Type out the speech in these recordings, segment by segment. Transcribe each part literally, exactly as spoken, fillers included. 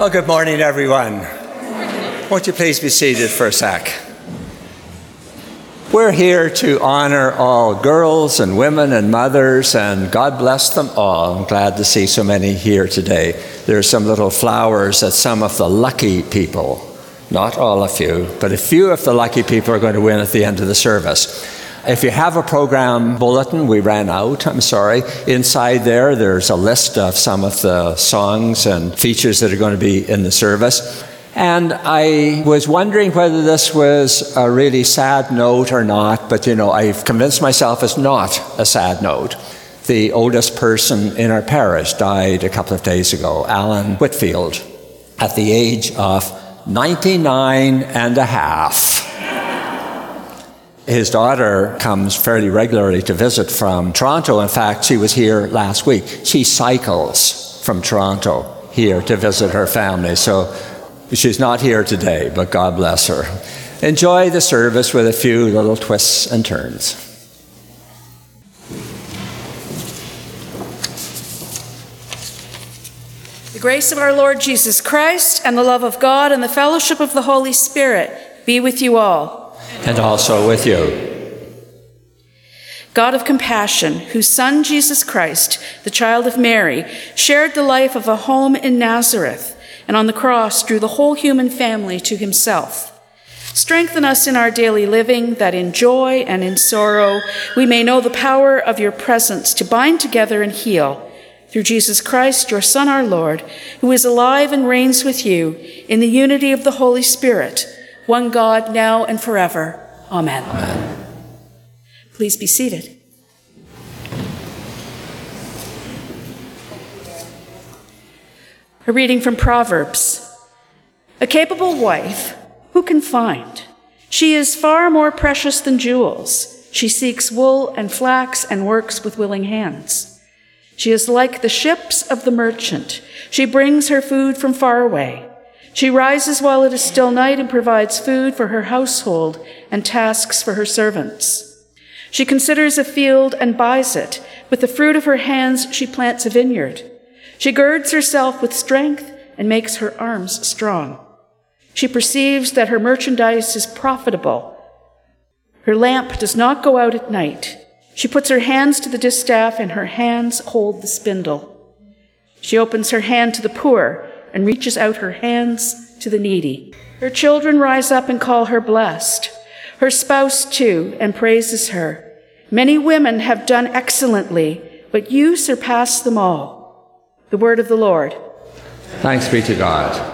Well, good morning, everyone. Won't you please be seated for a sec? We're here to honor all girls and women and mothers, and God bless them all. I'm glad to see so many here today. There are some little flowers that some of the lucky people, not all of you, but a few of the lucky people are going to win at the end of the service. If you have a program bulletin, we ran out, I'm sorry. Inside there, there's a list of some of the songs and features that are going to be in the service. And I was wondering whether this was a really sad note or not, but you know, I've convinced myself it's not a sad note. The oldest person in our parish died a couple of days ago, Alan Whitfield, at the age of ninety-nine and a half. His daughter comes fairly regularly to visit from Toronto. In fact, she was here last week. She cycles from Toronto here to visit her family. So she's not here today, but God bless her. Enjoy the service with a few little twists and turns. The grace of our Lord Jesus Christ and the love of God and the fellowship of the Holy Spirit be with you all. And also with you. God of compassion, whose Son, Jesus Christ, the child of Mary, shared the life of a home in Nazareth, and on the cross drew the whole human family to himself. Strengthen us in our daily living, that in joy and in sorrow we may know the power of your presence to bind together and heal. Through Jesus Christ, your Son, our Lord, who is alive and reigns with you in the unity of the Holy Spirit, one God, now and forever. Amen. Amen. Please be seated. A reading from Proverbs. A capable wife, who can find? She is far more precious than jewels. She seeks wool and flax and works with willing hands. She is like the ships of the merchant. She brings her food from far away. She rises while it is still night and provides food for her household and tasks for her servants. She considers a field and buys it. With the fruit of her hands, she plants a vineyard. She girds herself with strength and makes her arms strong. She perceives that her merchandise is profitable. Her lamp does not go out at night. She puts her hands to the distaff, and her hands hold the spindle. She opens her hand to the poor and reaches out her hands to the needy. Her children rise up and call her blessed. Her spouse, too, and praises her. Many women have done excellently, but you surpass them all. The word of the Lord. Thanks be to God.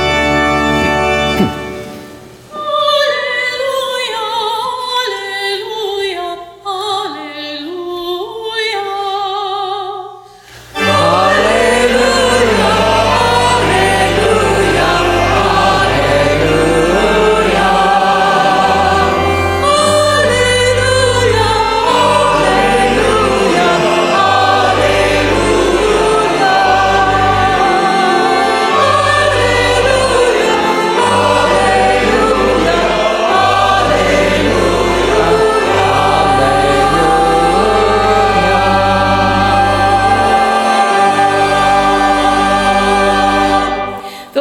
Alleluia, alleluia.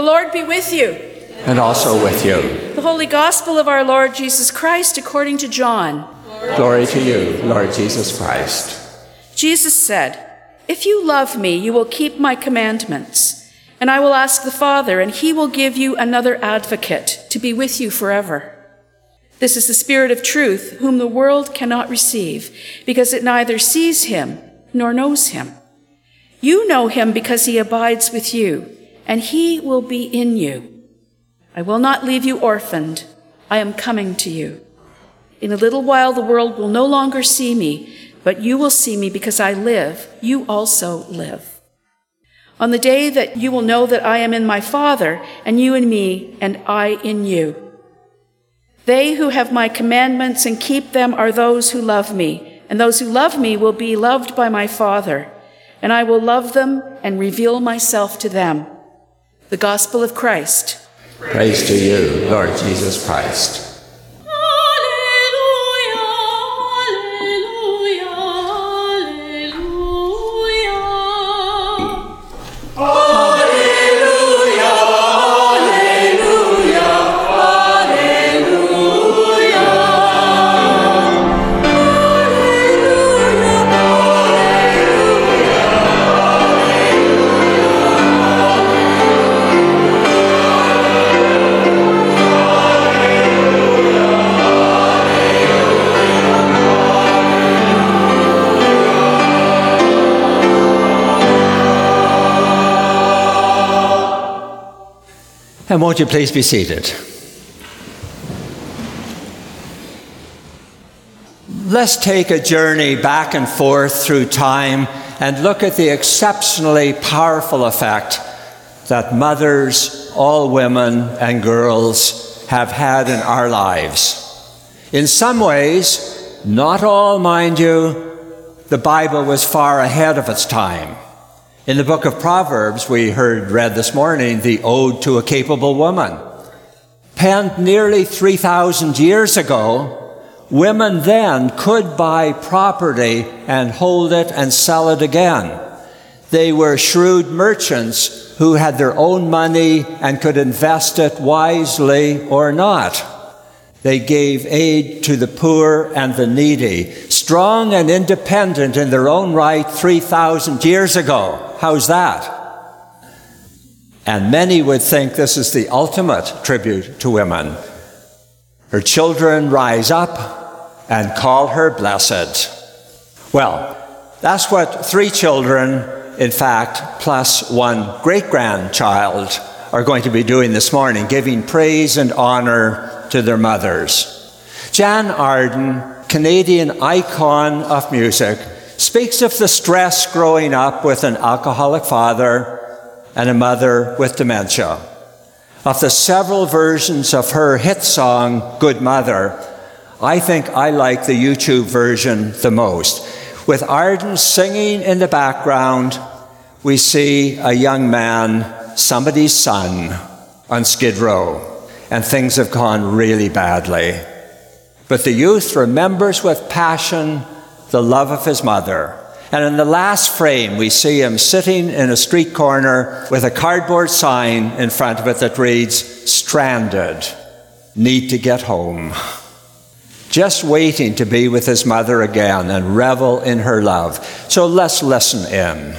Lord be with you. And also with you. The Holy Gospel of our Lord Jesus Christ according to John. Glory to you, Lord Jesus Christ. Jesus said, "If you love me, you will keep my commandments, and I will ask the Father, and he will give you another advocate to be with you forever. This is the Spirit of truth, whom the world cannot receive, because it neither sees him nor knows him. You know him because he abides with you, and he will be in you. I will not leave you orphaned. I am coming to you. In a little while the world will no longer see me, but you will see me because I live. You also live. On the day that you will know that I am in my Father, and you in me, and I in you. They who have my commandments and keep them are those who love me, and those who love me will be loved by my Father, and I will love them and reveal myself to them." The Gospel of Christ. Praise to you, Lord Jesus Christ. And won't you please be seated? Let's take a journey back and forth through time and look at the exceptionally powerful effect that mothers, all women and girls, have had in our lives. In some ways, not all, mind you, the Bible was far ahead of its time. In the book of Proverbs, we heard read this morning, the Ode to a Capable Woman. Penned nearly three thousand years ago, women then could buy property and hold it and sell it again. They were shrewd merchants who had their own money and could invest it wisely or not. They gave aid to the poor and the needy, strong and independent in their own right three thousand years ago. How's that? And many would think this is the ultimate tribute to women. Her children rise up and call her blessed. Well, that's what three children, in fact, plus one great-grandchild, are going to be doing this morning, giving praise and honor to their mothers. Jann Arden, Canadian icon of music, speaks of the stress growing up with an alcoholic father and a mother with dementia. Of the several versions of her hit song, Good Mother, I think I like the YouTube version the most. With Arden singing in the background, we see a young man, somebody's son, on Skid Row, and things have gone really badly. But the youth remembers with passion the love of his mother. And in the last frame, we see him sitting in a street corner with a cardboard sign in front of it that reads, "Stranded, need to get home." Just waiting to be with his mother again and revel in her love. So let's listen in.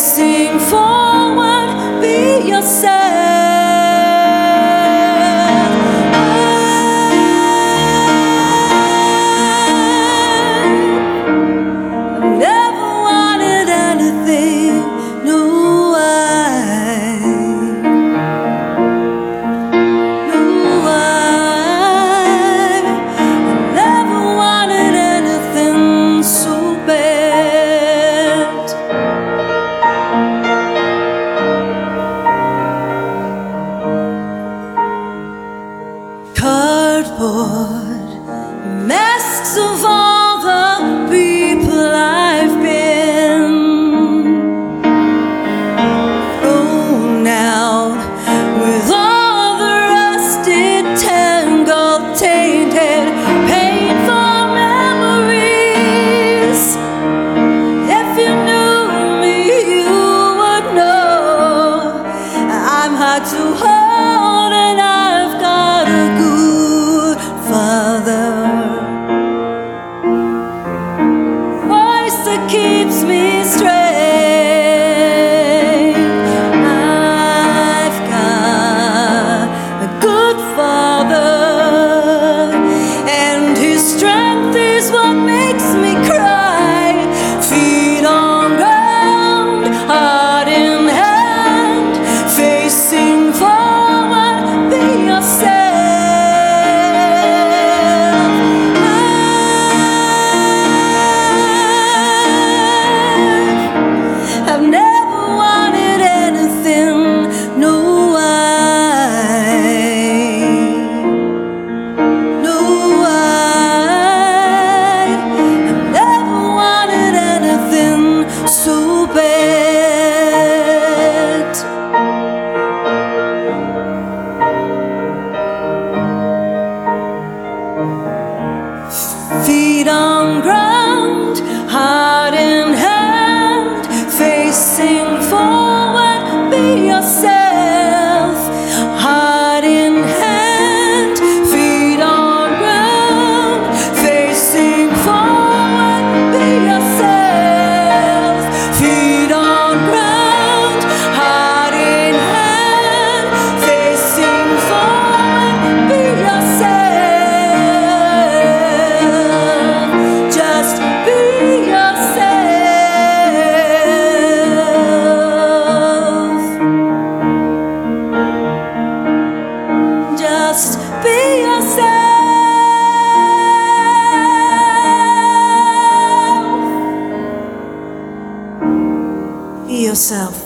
Forward, be yourself. cardboard masks of all the people I've been thrown out with all the rusted, tangled, tainted, painful memories. If you knew me, you would know I'm hard to hold, and I've got a good Father, voice that keeps me straight. I've got a good Father, and His strength is what makes me cry. Feet on ground, heart in hand, facing forward, be yourself. I've never wanted anything, no, I, no, I, I've never wanted anything so bad. Feet on ground, heart in hand, facing forward, be yourself. Heart in hand, feet on ground, facing forward, be yourself. Feet on ground, heart in hand, facing forward, be yourself. Just be yourself. Just be yourself. Be yourself.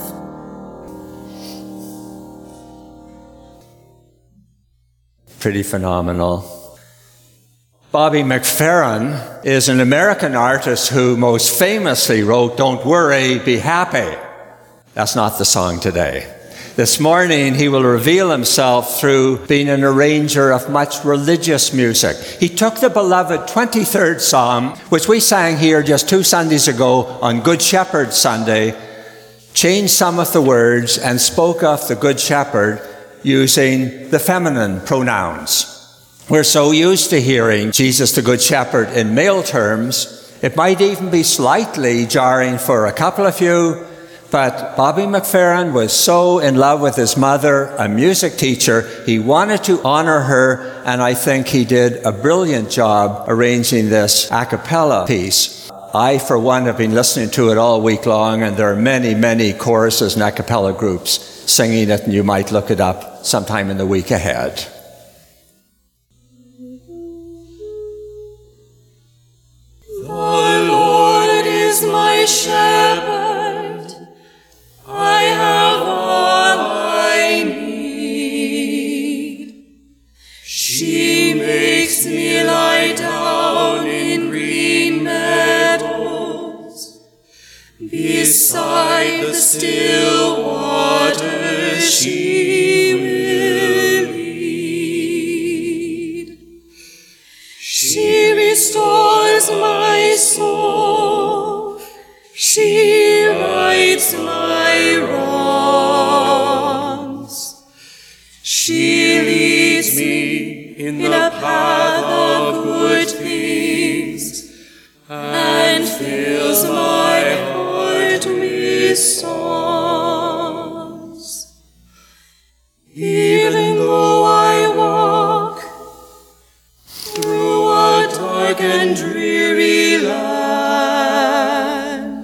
Pretty phenomenal. Bobby McFerrin is an American artist who most famously wrote "Don't Worry, Be Happy." That's not the song today. This morning, he will reveal himself through being an arranger of much religious music. He took the beloved twenty-third Psalm, which we sang here just two Sundays ago on Good Shepherd Sunday, changed some of the words and spoke of the Good Shepherd using the feminine pronouns. We're so used to hearing Jesus the Good Shepherd in male terms, it might even be slightly jarring for a couple of you, but Bobby McFerrin was so in love with his mother, a music teacher, he wanted to honor her, and I think he did a brilliant job arranging this a cappella piece. I, for one, have been listening to it all week long, and there are many, many choruses and a cappella groups singing it, and you might look it up sometime in the week ahead. The Lord is my shepherd, I have all I need. She makes me lie down in green meadows, beside the still waters she will lead. She restores my soul, she rights my wrongs. She leads me in the path of good things, and fills my heart with songs. Even though I walk through a dark and dreary land,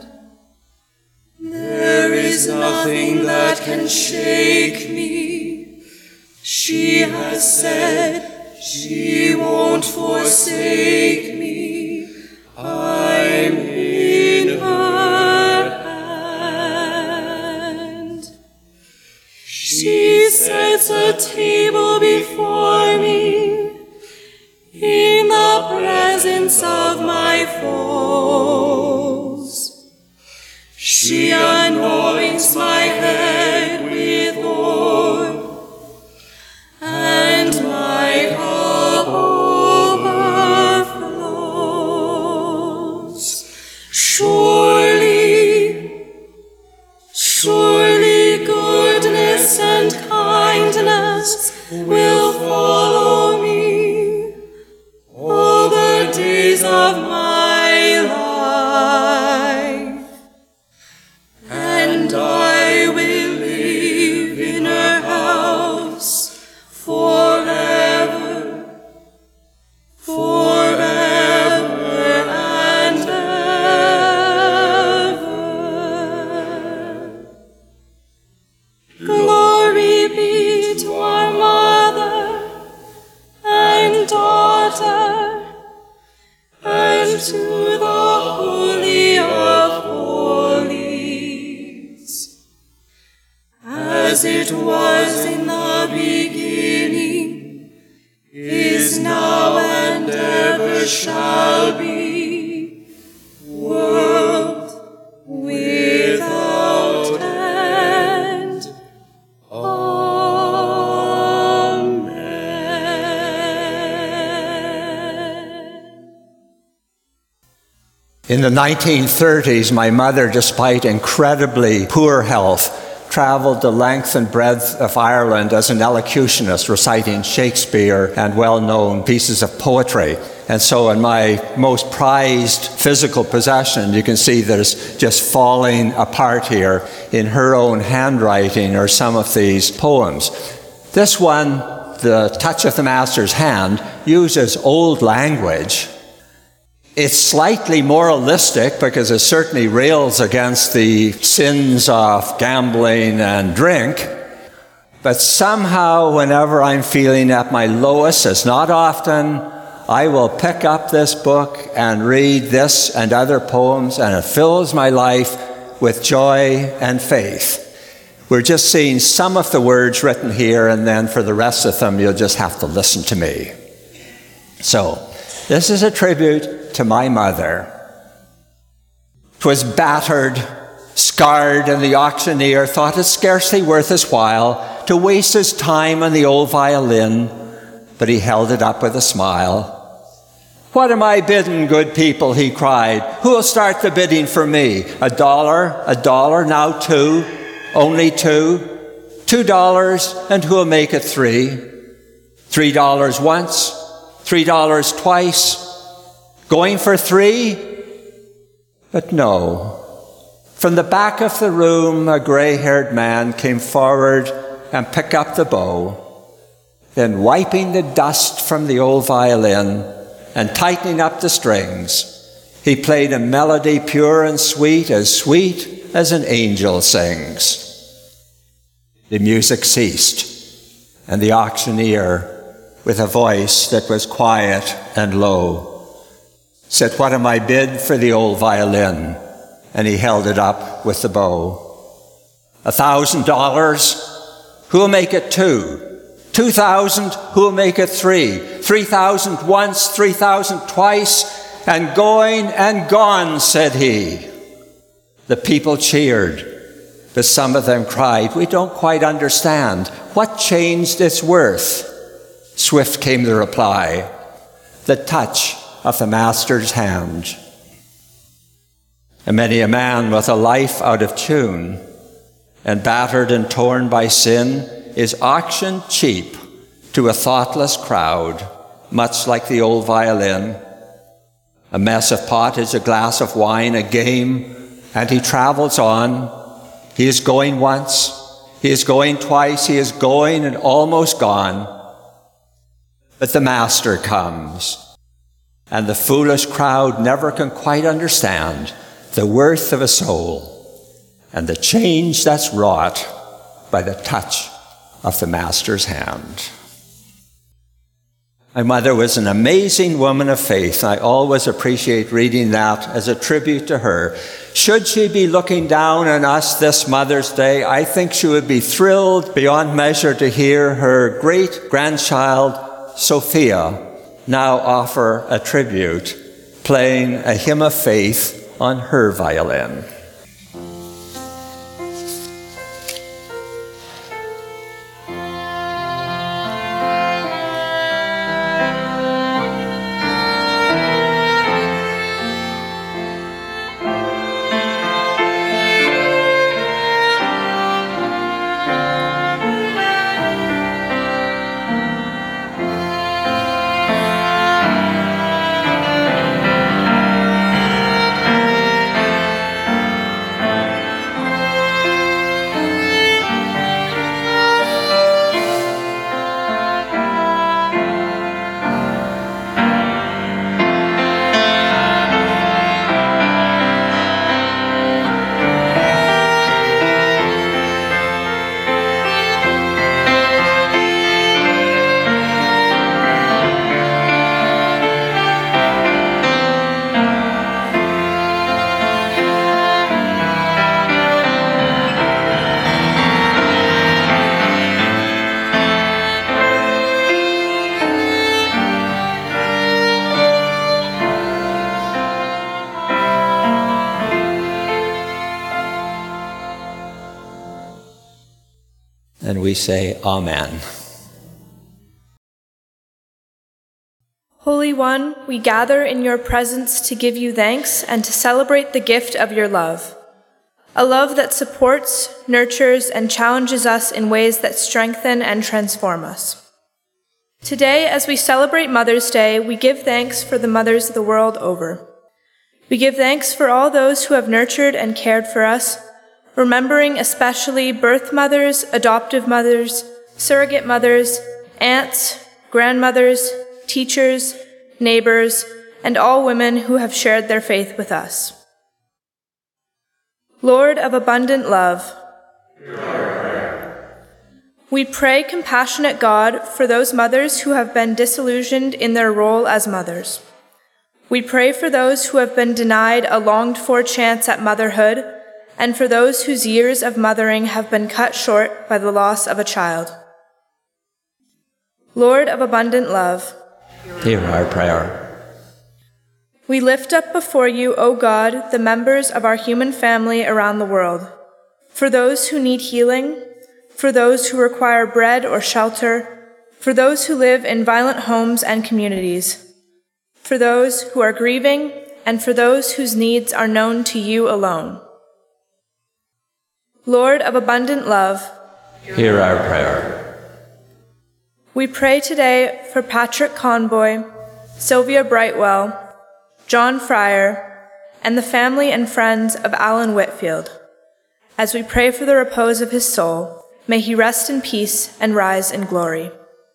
there is nothing that can shake me. She has said she won't forsake me. I'm in her hand. She sets a table before me presence of my foes. She anoints my head with oil, and my cup overflows. Surely, surely goodness and kindness will follow me all the days of my life, and I will live in her house forever, forever and ever. Glory be to our Mother and Daughter, and to the Holy of Holies, as it was in the beginning, is now, and ever shall be, world without end. In the nineteen thirties, my mother, despite incredibly poor health, traveled the length and breadth of Ireland as an elocutionist, reciting Shakespeare and well-known pieces of poetry. And so in my most prized physical possession, you can see there's just falling apart here in her own handwriting are some of these poems. This one, The Touch of the Master's Hand, uses old language. It's slightly moralistic because it certainly rails against the sins of gambling and drink. But somehow, whenever I'm feeling at my lowest, it's not often, I will pick up this book and read this and other poems, and it fills my life with joy and faith. We're just seeing some of the words written here, and then for the rest of them, you'll just have to listen to me. So, this is a tribute to my mother. 'Twas battered, scarred, and the auctioneer thought it scarcely worth his while to waste his time on the old violin, but he held it up with a smile. "What am I bidding, good people?" he cried. "Who'll start the bidding for me? A dollar, a dollar, now two, only two, two dollars, and who'll make it three? Three dollars once, three dollars twice, going for three?" But no. From the back of the room, a gray-haired man came forward and picked up the bow. Then, wiping the dust from the old violin and tightening up the strings, he played a melody pure and sweet, as sweet as an angel sings. The music ceased, and the auctioneer, with a voice that was quiet and low, said, "What am I bid for the old violin?" And he held it up with the bow. "A thousand dollars? Who'll make it two? Two thousand? Who'll make it three? Three thousand once, three thousand twice, and going and gone," said he. The people cheered, but some of them cried, "We don't quite understand. What changed its worth?" Swift came the reply, "The touch of the Master's hand." And many a man with a life out of tune and battered and torn by sin is auctioned cheap to a thoughtless crowd, much like the old violin. A mess of pottage, a glass of wine, a game, and he travels on. He is going once, he is going twice, he is going and almost gone. But the Master comes, and the foolish crowd never can quite understand the worth of a soul and the change that's wrought by the touch of the Master's hand. My mother was an amazing woman of faith. I always appreciate reading that as a tribute to her. Should she be looking down on us this Mother's Day, I think she would be thrilled beyond measure to hear her great-grandchild, Sophia, now offer a tribute playing a hymn of faith on her violin. And we say, Amen. Holy One, we gather in your presence to give you thanks and to celebrate the gift of your love. A love that supports, nurtures, and challenges us in ways that strengthen and transform us. Today, as we celebrate Mother's Day, we give thanks for the mothers the world over. We give thanks for all those who have nurtured and cared for us, remembering especially birth mothers, adoptive mothers, surrogate mothers, aunts, grandmothers, teachers, neighbors, and all women who have shared their faith with us. Lord of abundant love, we pray, compassionate God, for those mothers who have been disillusioned in their role as mothers. We pray for those who have been denied a longed-for chance at motherhood, and for those whose years of mothering have been cut short by the loss of a child. Lord of abundant love, hear our prayer. We lift up before you, O God, the members of our human family around the world, for those who need healing, for those who require bread or shelter, for those who live in violent homes and communities, for those who are grieving, and for those whose needs are known to you alone. Lord of abundant love, hear our prayer. We pray today for Patrick Conboy, Sylvia Brightwell, John Fryer, and the family and friends of Alan Whitfield. As we pray for the repose of his soul, may he rest in peace and rise in glory.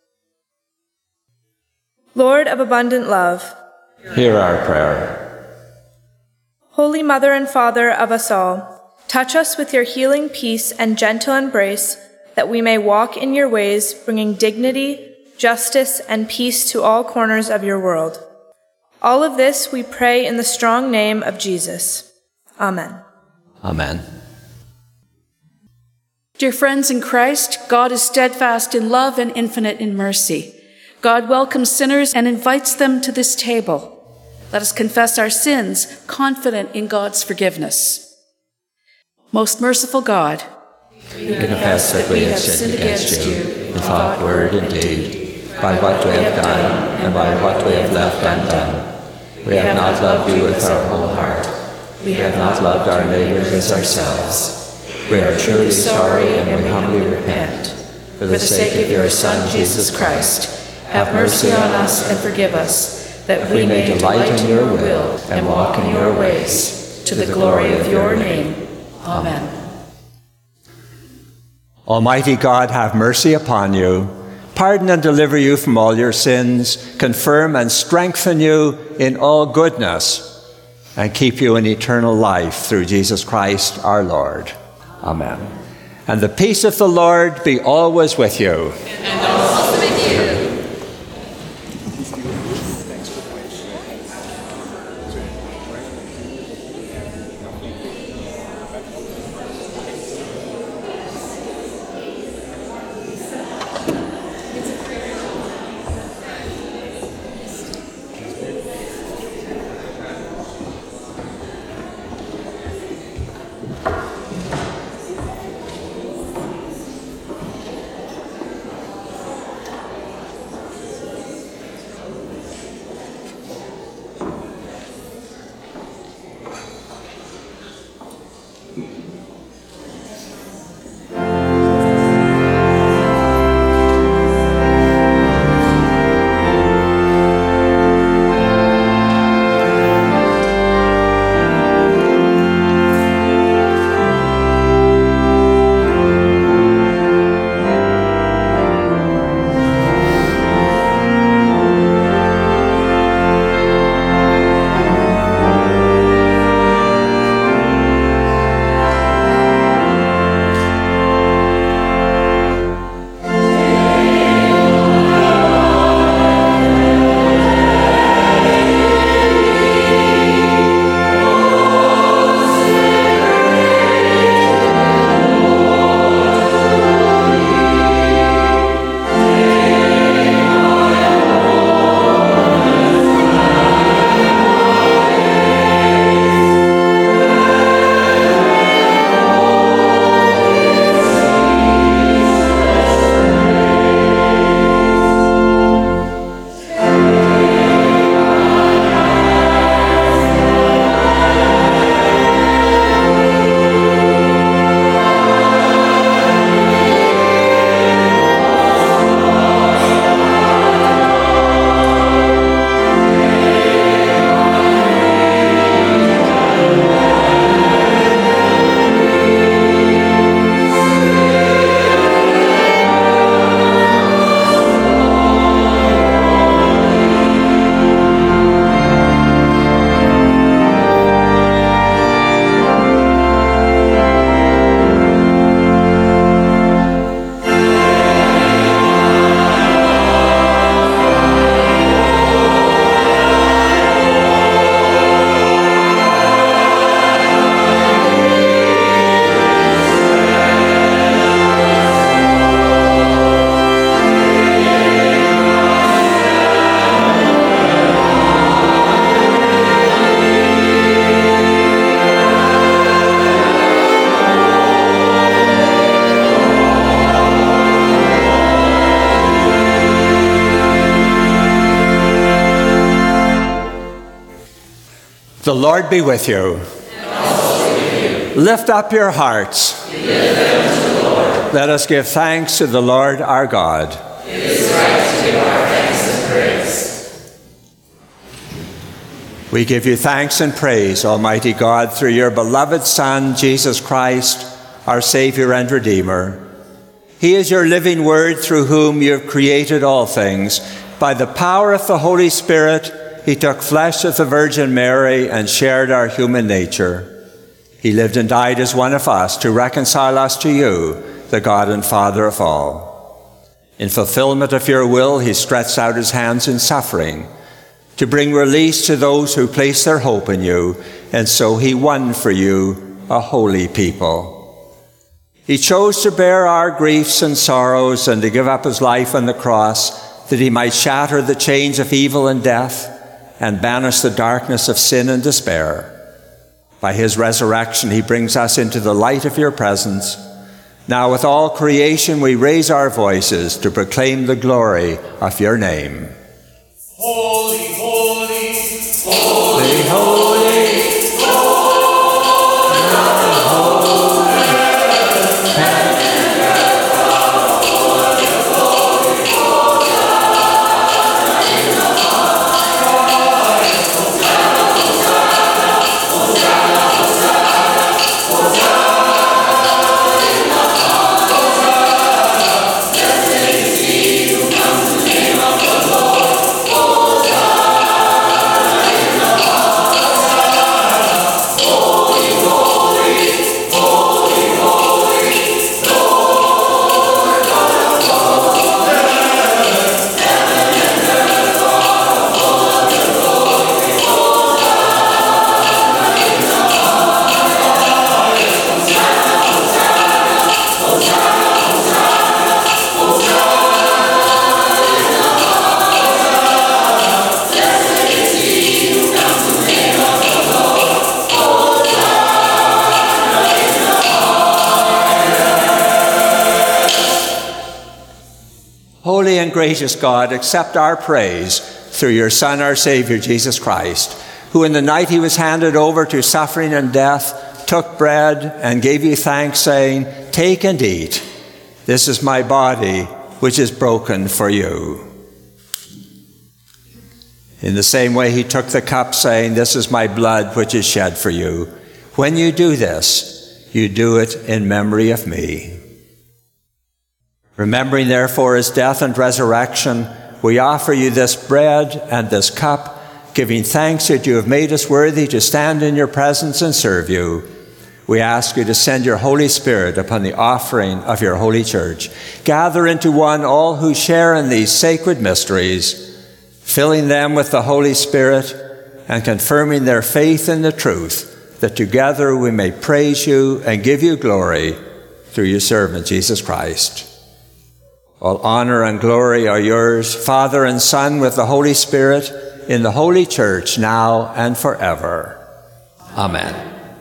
Lord of abundant love, hear our prayer. Holy Mother and Father of us all, touch us with your healing peace and gentle embrace, that we may walk in your ways, bringing dignity, justice, and peace to all corners of your world. All of this we pray in the strong name of Jesus. Amen. Amen. Dear friends in Christ, God is steadfast in love and infinite in mercy. God welcomes sinners and invites them to this table. Let us confess our sins, confident in God's forgiveness. Most merciful God, we confess that we have sinned against you in thought, word, and deed, by what we have done and by what we have left undone. We have not loved you with our whole heart. We have not loved our neighbors as ourselves. We are truly sorry and we humbly repent. For the sake of your Son, Jesus Christ, have mercy on us and forgive us, that we may delight in your will and walk in your ways, to the glory of your name. Amen. Almighty God, have mercy upon you, pardon and deliver you from all your sins, confirm and strengthen you in all goodness, and keep you in eternal life through Jesus Christ our Lord. Amen. And the peace of the Lord be always with you. And also with you. The Lord be with you. And also with you. Lift up your hearts. We lift them to the Lord. Let us give thanks to the Lord our God. It is right to give our thanks and praise. We give you thanks and praise, Almighty God, through your beloved Son, Jesus Christ, our Savior and Redeemer. He is your living word through whom you have created all things. By the power of the Holy Spirit, he took flesh of the Virgin Mary and shared our human nature. He lived and died as one of us to reconcile us to you, the God and Father of all. In fulfillment of your will, he stretched out his hands in suffering to bring release to those who place their hope in you, and so he won for you a holy people. He chose to bear our griefs and sorrows and to give up his life on the cross that he might shatter the chains of evil and death and banish the darkness of sin and despair. By his resurrection, he brings us into the light of your presence. Now, with all creation, we raise our voices to proclaim the glory of your name. Holy, holy, Holy, holy, Holy and gracious God, accept our praise through your Son, our Savior, Jesus Christ, who in the night he was handed over to suffering and death, took bread and gave you thanks, saying, "Take and eat. This is my body, which is broken for you." In the same way, he took the cup, saying, "This is my blood, which is shed for you. When you do this, you do it in memory of me." Remembering, therefore, his death and resurrection, we offer you this bread and this cup, giving thanks that you have made us worthy to stand in your presence and serve you. We ask you to send your Holy Spirit upon the offering of your holy church. Gather into one all who share in these sacred mysteries, filling them with the Holy Spirit and confirming their faith in the truth, that together we may praise you and give you glory through your servant, Jesus Christ. All honor and glory are yours, Father and Son, with the Holy Spirit, in the Holy Church, now and forever. Amen.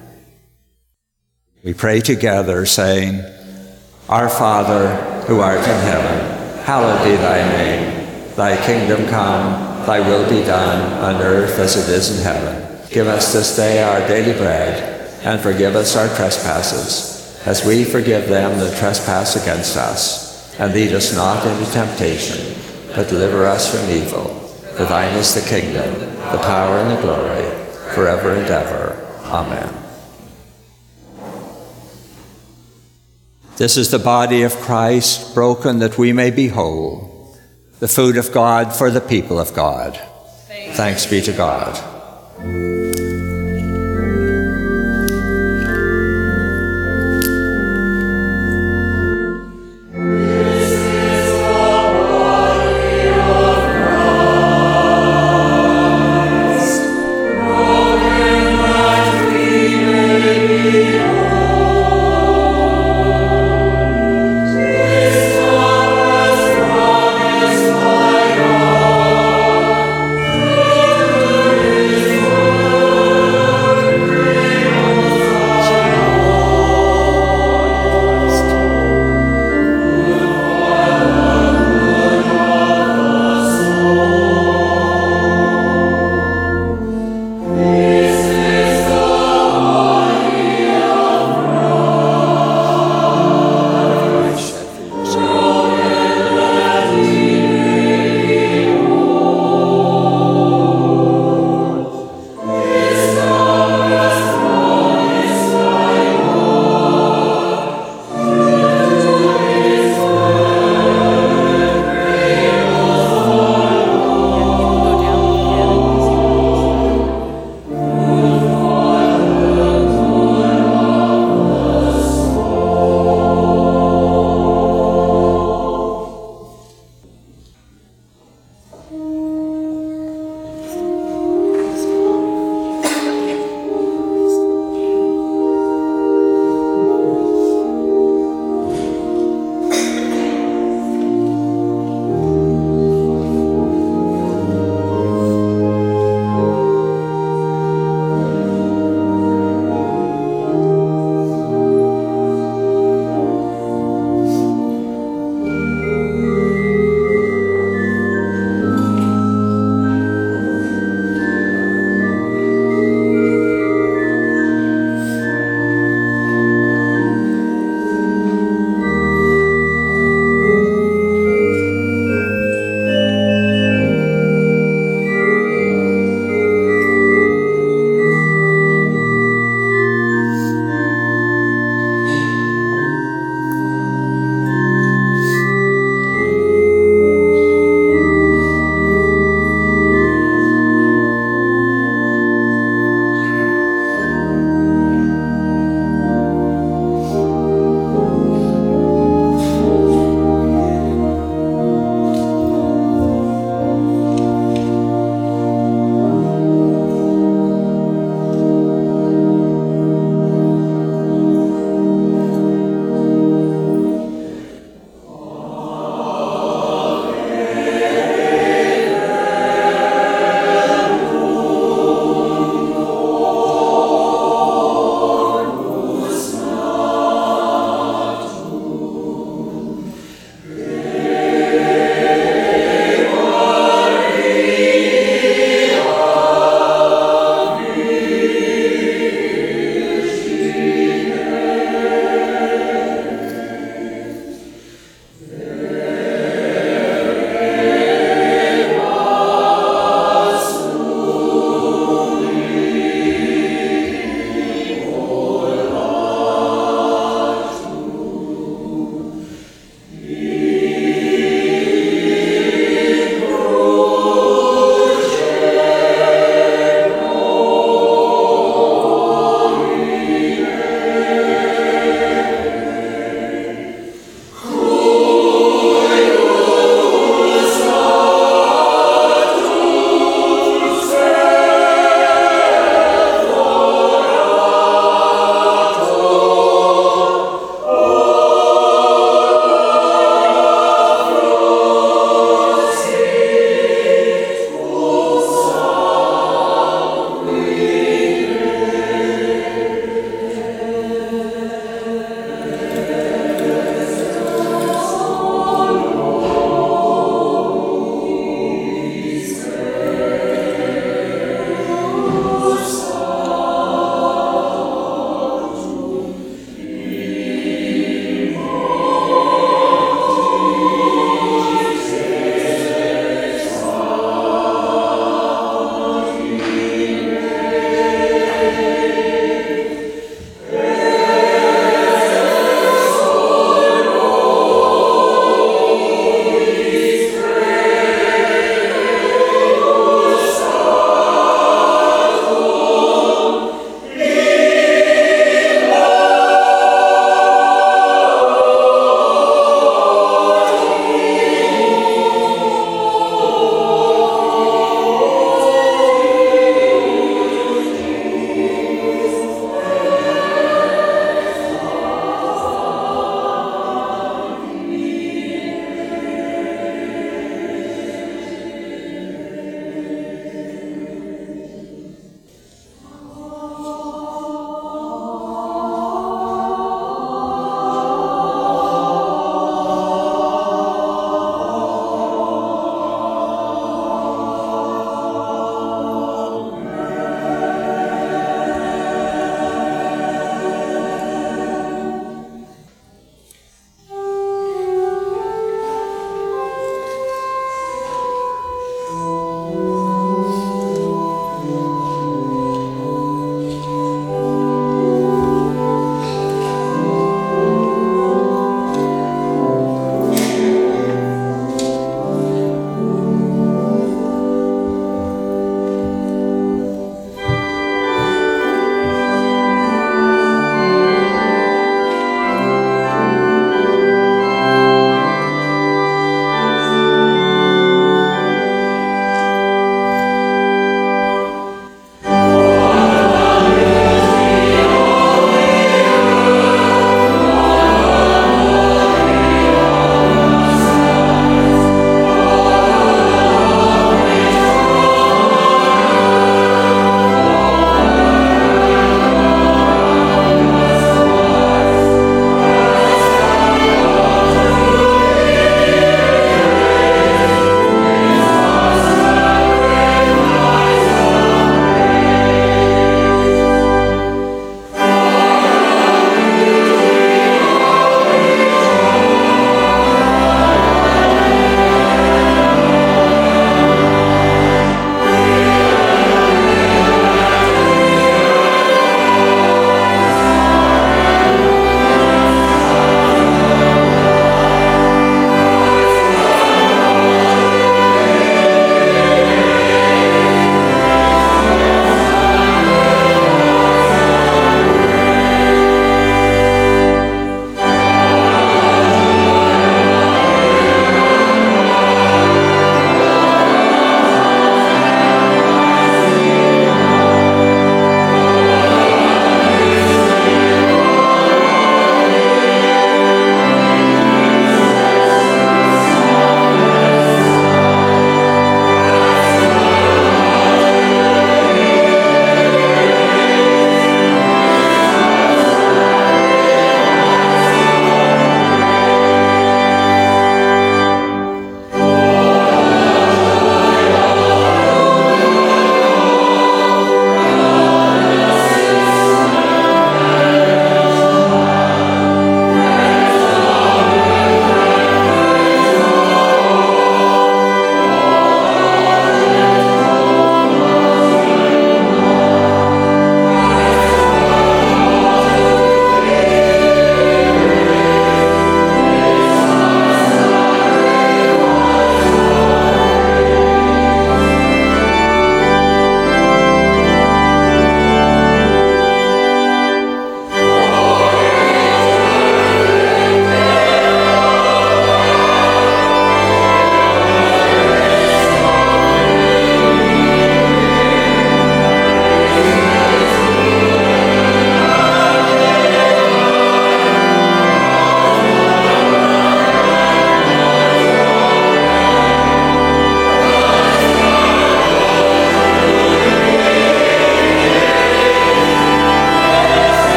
We pray together, saying, Our Father, who art in heaven, hallowed be thy name. Thy kingdom come, thy will be done, on earth as it is in heaven. Give us this day our daily bread, and forgive us our trespasses, as we forgive them that trespass against us. And lead us not into temptation, but deliver us from evil. For thine is the kingdom, the power, and the glory, forever and ever. Amen. This is the body of Christ, broken that we may be whole, the food of God for the people of God. Thanks be to God. Oh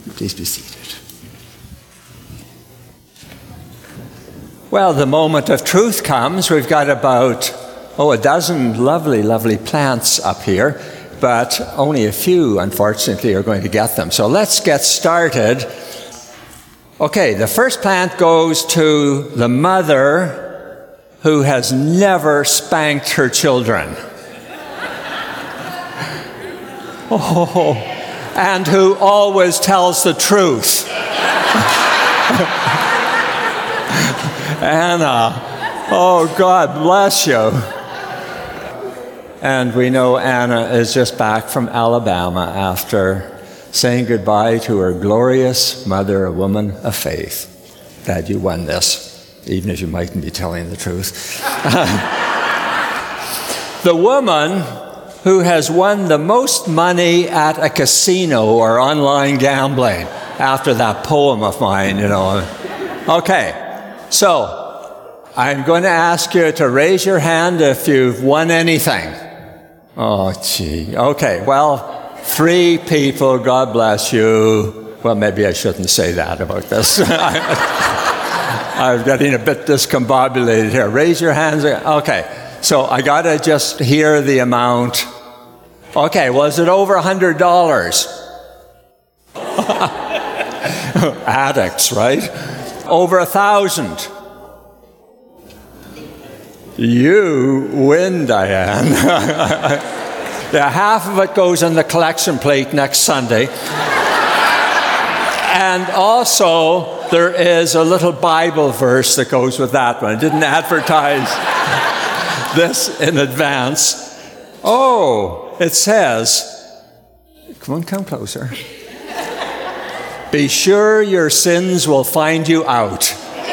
Please be seated. Well, the moment of truth comes. We've got about, oh, a dozen lovely, lovely plants up here, but only a few, unfortunately, are going to get them. So let's get started. Okay, the first plant goes to the mother who has never spanked her children. Oh, and who always tells the truth. Anna, oh, God bless you. And we know Anna is just back from Alabama after saying goodbye to her glorious mother, a woman of faith. Glad you won this, even if you mightn't be telling the truth. The woman who has won the most money at a casino or online gambling, after that poem of mine, you know. Okay, so I'm going to ask you to raise your hand if you've won anything. Oh, gee. Okay, well, three people, God bless you. Well, maybe I shouldn't say that about this. I'm getting a bit discombobulated here. Raise your hands. Okay, so I got to just hear the amount. Okay, was it over one hundred dollars? Addicts, right? Over a thousand. You win, Diane. Yeah, half of it goes on the collection plate next Sunday. And also, there is a little Bible verse that goes with that one. I didn't advertise this in advance. Oh, it says, come on, come closer. Be sure your sins will find you out.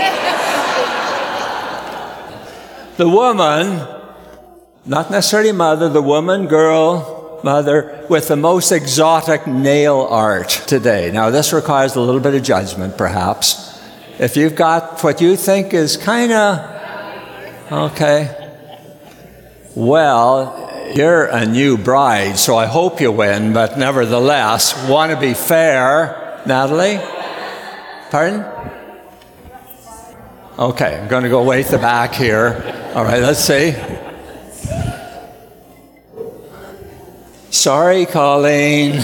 The woman, not necessarily mother, the woman, girl, mother, with the most exotic nail art today. Now, this requires a little bit of judgment, perhaps. If you've got what you think is kind of, okay, well, you're a new bride, so I hope you win, but nevertheless, want to be fair. Natalie? Pardon? Okay, I'm going to go way to the back here. All right, let's see. Sorry, Colleen.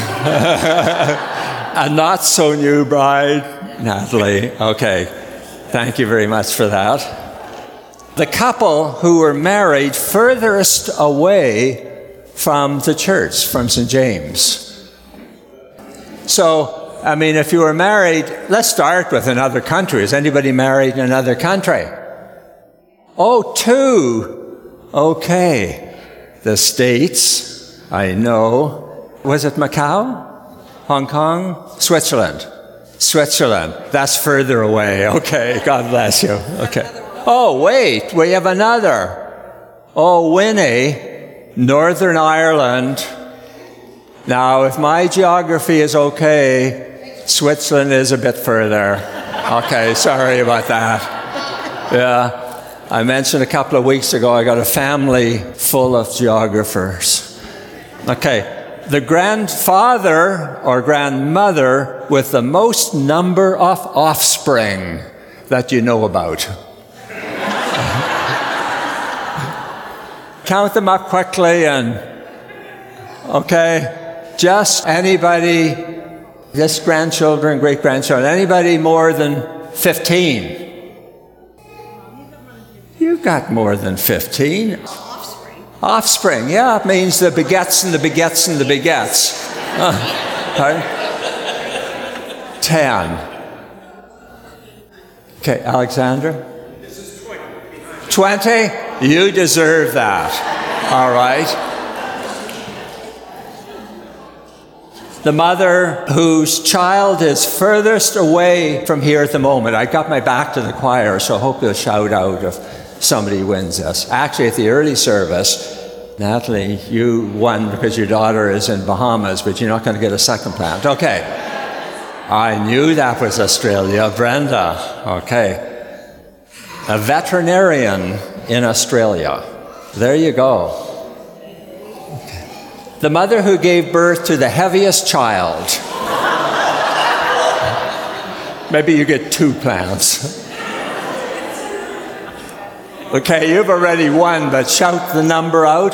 A not so new bride, Natalie. Okay, thank you very much for that. The couple who were married furthest away from the church, from Saint James. So, I mean, if you were married, let's start with another country. Is anybody married in another country? Oh, two. Okay. The States, I know. Was it Macau? Hong Kong? Switzerland. Switzerland. That's further away. Okay, God bless you. Okay. Oh, wait, we have another. Oh, Winnie, Northern Ireland. Now, if my geography is okay, Switzerland is a bit further. Okay, sorry about that. Yeah, I mentioned a couple of weeks ago I got a family full of geographers. Okay, the grandfather or grandmother with the most number of offspring that you know about. Count them up quickly and, okay, just anybody, just grandchildren, great-grandchildren, anybody more than fifteen? You've got more than fifteen. Offspring. Offspring, yeah, it means the begets and the begets and the begets. Uh, pardon? Ten. Okay, Alexandra? This is twenty. Twenty? You deserve that. All right. The mother whose child is furthest away from here at the moment. I got my back to the choir, so I hope you'll shout out if somebody wins this. Actually, at the early service, Natalie, you won because your daughter is in Bahamas, but you're not going to get a second plant. Okay. I knew that was Australia. Brenda. Okay. A veterinarian in Australia. There you go. Okay. The mother who gave birth to the heaviest child. Maybe you get two plants. Okay, you've already won, but shout the number out.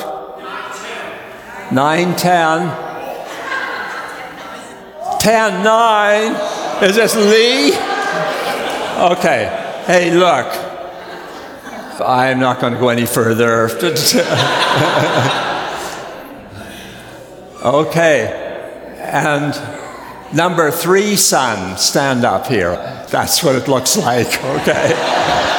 Nine, ten. Ten, nine. Is this Lee? Okay. Hey, look. I'm not going to go any further. Okay. And number three son, stand up here. That's what it looks like, okay?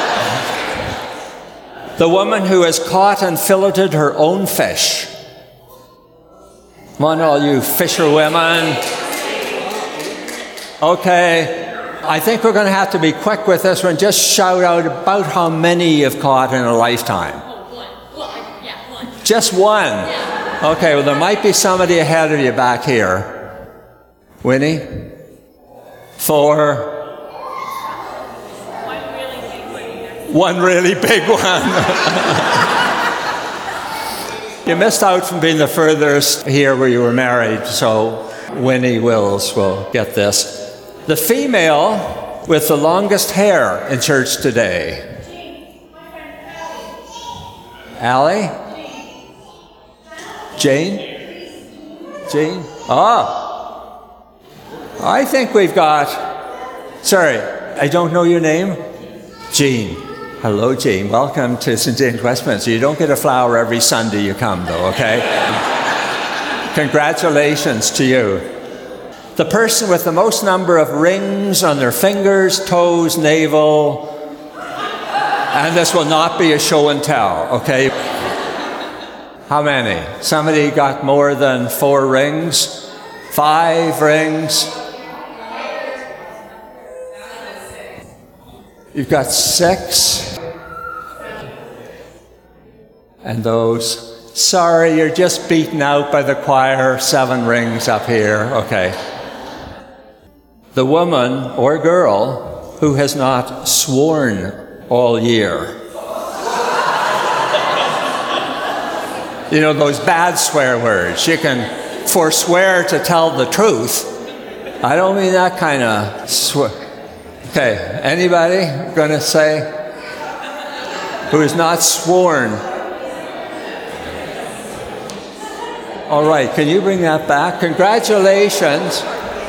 The woman who has caught and filleted her own fish. Come on, all you fisher women. Okay. I think we're going to have to be quick with this one. Just shout out about how many you've caught in a lifetime. Just one. Okay, well, there might be somebody ahead of you back here. Winnie? Four. One really big one. You missed out from being the furthest here where you were married, so Winnie Wills will get this. The female with the longest hair in church today. Allie? Jane? Jane? Ah. I think we've got, sorry, I don't know your name. Jean. Hello, Jean. Welcome to Saint James Westminster. You don't get a flower every Sunday you come, though, okay? Congratulations to you. The person with the most number of rings on their fingers, toes, navel, and this will not be a show and tell, okay? How many? Somebody got more than four rings? Five rings? You've got six. And those, sorry, you're just beaten out by the choir, seven rings up here, okay. The woman or girl who has not sworn all year. You know, those bad swear words. You can forswear to tell the truth. I don't mean that kind of swear. Okay, anybody going to say who is not sworn? All right, can you bring that back? Congratulations.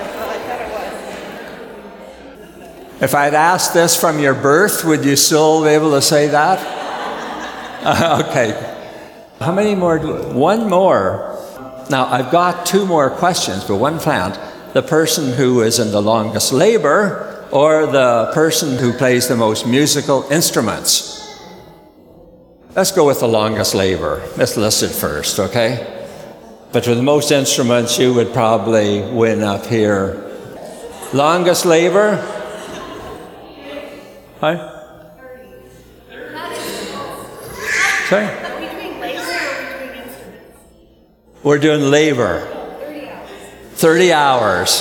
If I'd asked this from your birth, would you still be able to say that? Uh, okay. How many more? Do, one more. Now, I've got two more questions, but one planned. The person who is in the longest labor or the person who plays the most musical instruments? Let's go with the longest labor. Let's list it first, okay? But for the most instruments, you would probably win up here. Longest labor? Hi? Sorry? We're doing labor. thirty hours.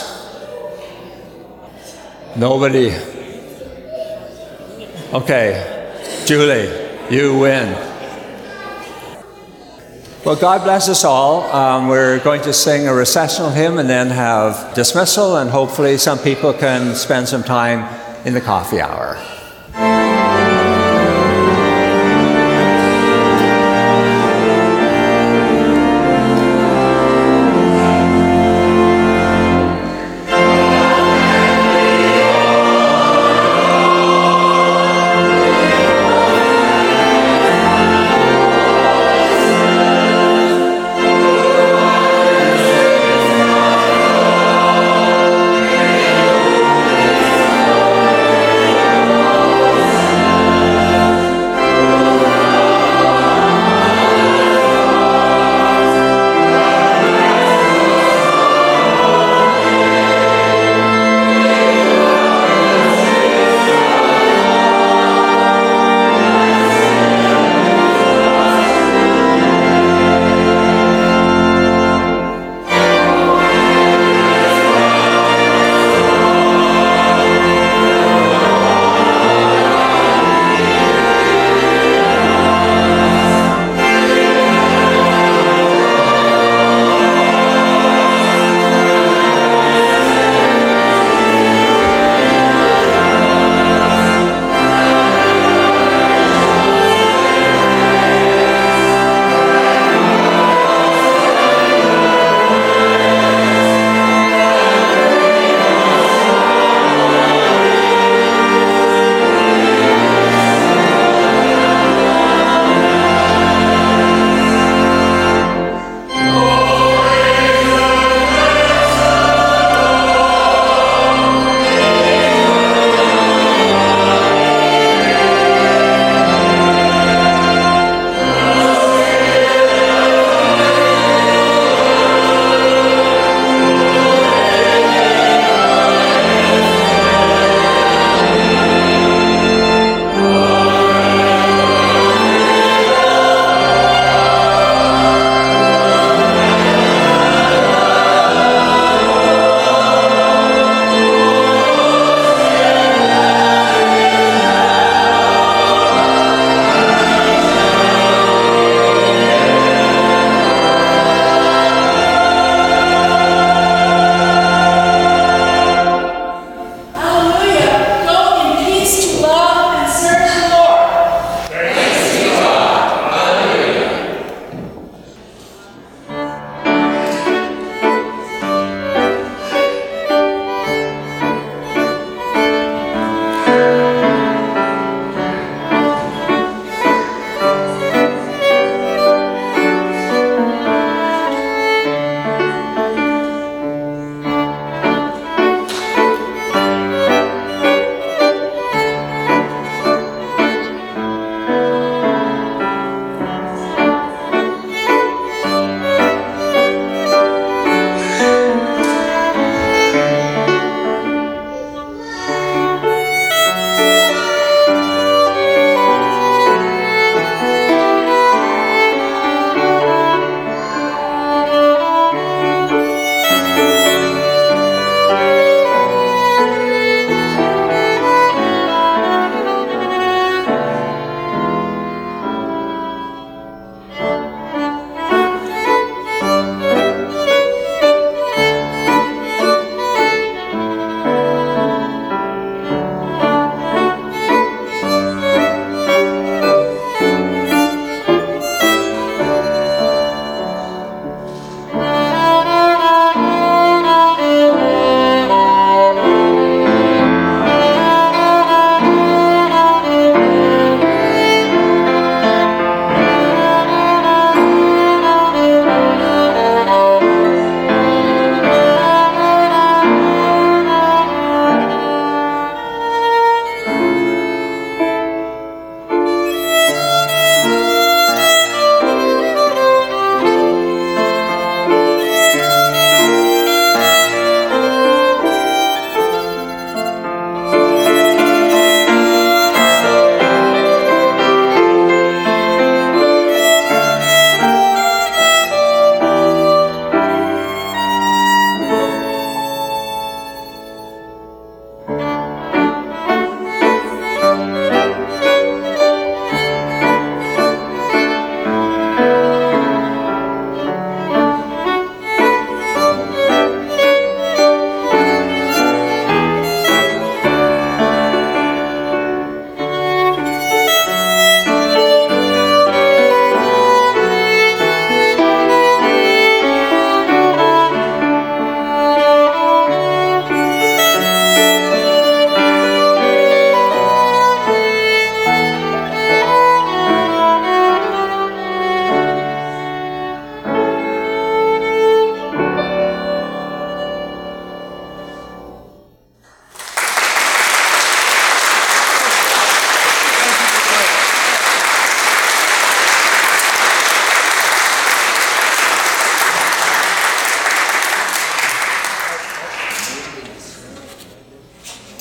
Nobody. Okay. Julie, you win. Well, God bless us all. Um, we're going to sing a recessional hymn and then have dismissal, and hopefully some people can spend some time in the coffee hour. Oh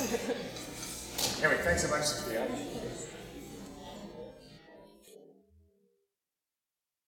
Anyway, thanks so much, Sophia.